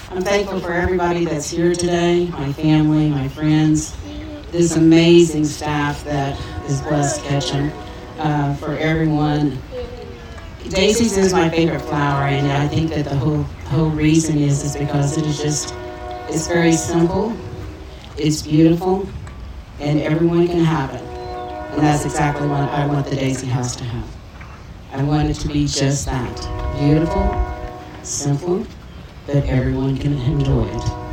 I'm thankful for everybody that's here today, my family, my friends, this amazing staff that is blessed Ketchum, for everyone. Daisies is my favorite flower, and I think that the whole reason is because it's very simple, it's beautiful, and everyone can have it. And that's exactly what I want the Daisy House to have. I want it to be just that, beautiful, simple, that everyone can enjoy it.